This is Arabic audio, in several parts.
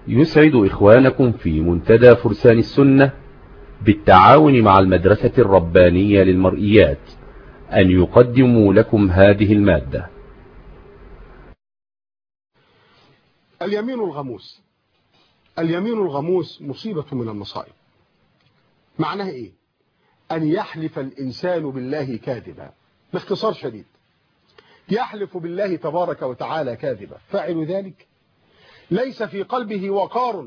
يسعد إخوانكم في منتدى فرسان السنة بالتعاون مع المدرسة الربانية للمرئيات أن يقدموا لكم هذه المادة. اليمين الغموس. اليمين الغموس مصيبة من المصائب. معناها إيه؟ أن يحلف الإنسان بالله كاذبا، باختصار شديد يحلف بالله تبارك وتعالى كاذبا. فاعل ذلك ليس في قلبه وقار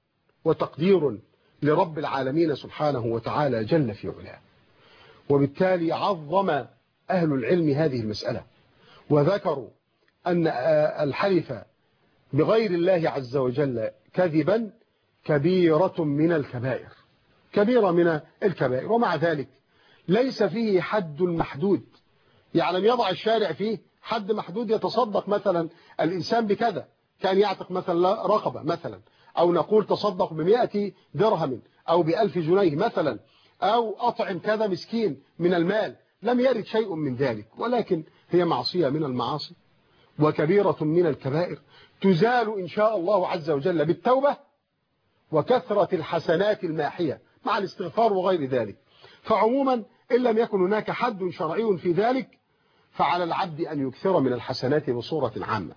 وتقدير لرب العالمين سبحانه وتعالى جل في علاه. وبالتالي عظم أهل العلم هذه المسألة وذكروا أن الحلف بغير الله عز وجل كذبا كبيرة من الكبائر، كبيرة من الكبائر. ومع ذلك ليس فيه حد محدود، يعني لم يضع الشارع فيه حد محدود يتصدق مثلا الإنسان بكذا، كان يعتق مثلا رقبة مثلا، أو نقول تصدق ب100 درهم أو ب1000 جنيه مثلا، أو أطعم كذا مسكين من المال. لم يرد شيء من ذلك، ولكن هي معصية من المعاصي وكبيرة من الكبائر تزال إن شاء الله عز وجل بالتوبة وكثرة الحسنات الماحية مع الاستغفار وغير ذلك. فعموما إن لم يكن هناك حد شرعي في ذلك فعلى العبد أن يكثر من الحسنات بصورة عامة،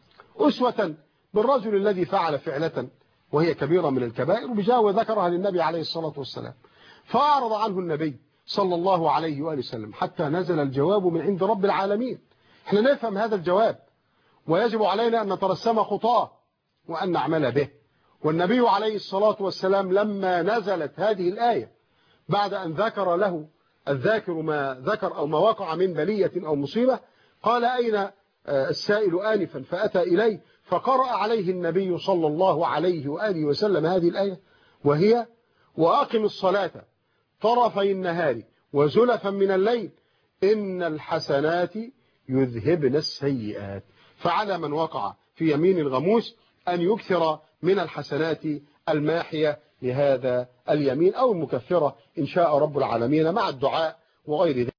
أسوة بالرجل الذي فعل فعلة وهي كبيرة من الكبائر بجاوة ذكرها للنبي عليه الصلاة والسلام، فأعرض عنه النبي صلى الله عليه وآله وسلم حتى نزل الجواب من عند رب العالمين. احنا نفهم هذا الجواب ويجب علينا أن نترسم خطاه وأن نعمل به. والنبي عليه الصلاة والسلام لما نزلت هذه الآية بعد أن ذكر له الذاكر ما ذكر أو ما وقع من بلية أو مصيبة، قال أين السائل آنفا؟ فأتى إليه فقرأ عليه النبي صلى الله عليه وآله وسلم هذه الآية، وهي وأقم الصلاة طرفي النهار وزلفا من الليل إن الحسنات يذهبن السيئات. فعلى من وقع في يمين الغموس أن يكثر من الحسنات الماحية لهذا اليمين أو المكفرة إن شاء رب العالمين مع الدعاء وغير ذلك.